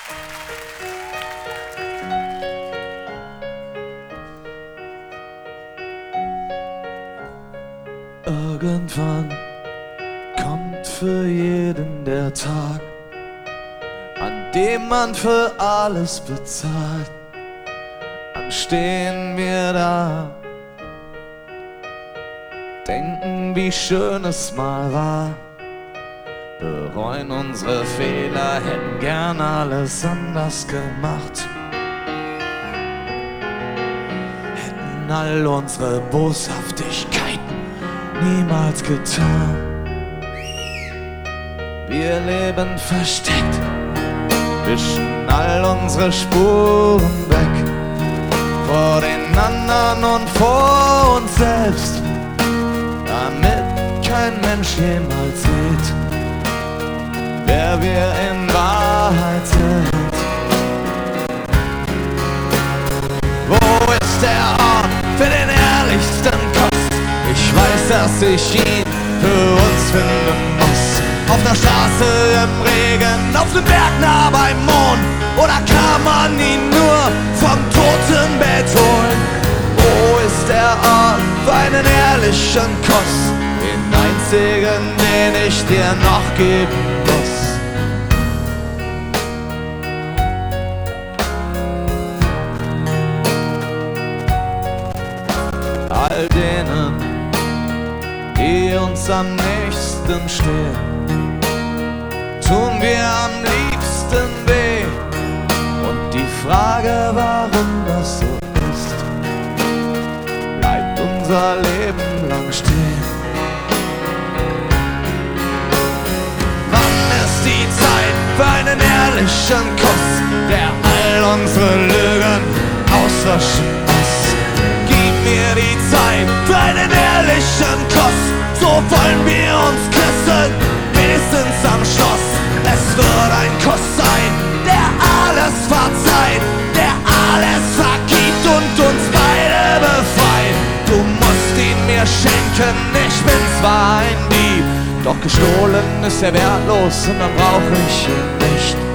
Irgendwann kommt für jeden der Tag, an dem man für alles bezahlt. Dann stehen wir da, denken, wie schön es mal war, bereuen unsere Fehler, hätten gern alles anders gemacht, hätten all unsere Boshaftigkeiten niemals getan. Wir leben versteckt, wischen all unsere Spuren weg, vor den anderen und vor uns selbst, damit kein Mensch jemals sieht, wer wir in Wahrheit sind. Wo ist der Ort für den ehrlichsten Kuss? Ich weiß, dass ich ihn für uns finden muss. Auf der Straße im Regen, auf dem Berg nah beim Mond, oder kann man ihn nur vom Totenbett holen? Wo ist der Ort für einen ehrlichen Kuss, den einzigen, den ich dir noch geben muss? All denen, die uns am nächsten stehen, tun wir am liebsten weh. Und die Frage, warum das so ist, bleibt unser Leben lang stehen. Wann ist die Zeit für einen ehrlichen Kuss, der all unsere Lügen auslöschen muss? Gib mir die Zeit für einen ehrlichen Kuss, so wollen wir uns küssen, wenigstens am Schluss. Es wird ein Kuss sein, der alles verzeiht, der alles vergibt und uns beide befreit. Du musst ihn mir schenken, ich bin zwar ein Dieb, doch gestohlen ist er wertlos und dann brauch ich ihn nicht.